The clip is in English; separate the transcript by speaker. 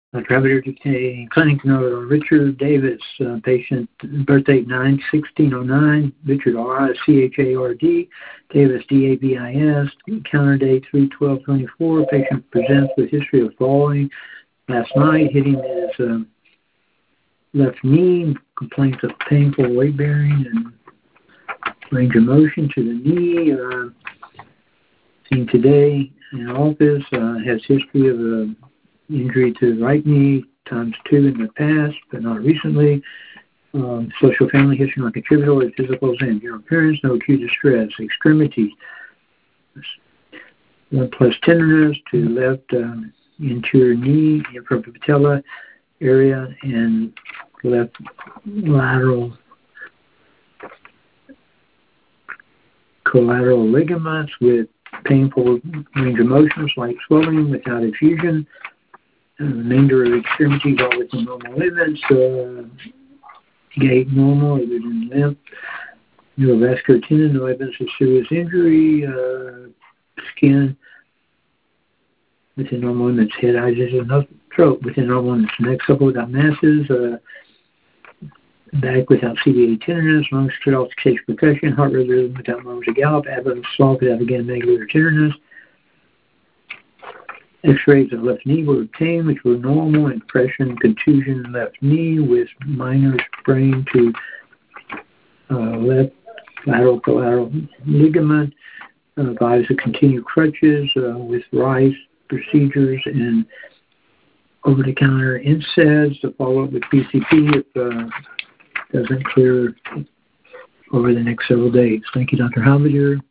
Speaker 1: Traveler Clinic note on Richard Davis, patient, birth date 9/16/09, Richard R-I-C-H-A-R-D, Davis D-A-V-I-S, counter date 3/12/24, patient presents with history of falling last night, hitting his left knee, complaints of painful weight bearing and range of motion to the knee, seen today in office, has history of injury to the right knee ×2 in the past, but not recently. Social family history not contributory, physical exam, general appearance, no acute distress. Extremity, 1+ tenderness to left interior knee, inferior patella area, and left lateral collateral ligaments with painful range of motion, slight swelling without effusion. The remainder of the extremities are within normal limits. Gait normal, other than limp. Neurovascular tendon, no evidence of serious injury. Skin within normal limits. Head, eyes, and throat within normal limits. Neck supple without masses. Back without CVA tenderness. Lungs cut off case percussion. Heart rhythm without murmurs of gallop. Abdomen soft without again medullary tenderness. X-rays of left knee were obtained, which were normal. Impression, contusion, left knee with minor sprain to left lateral collateral ligament. Advised to continue crutches with RICE procedures and over-the-counter NSAIDs to follow up with PCP if doesn't clear over the next several days. Thank you, Dr. Halviger.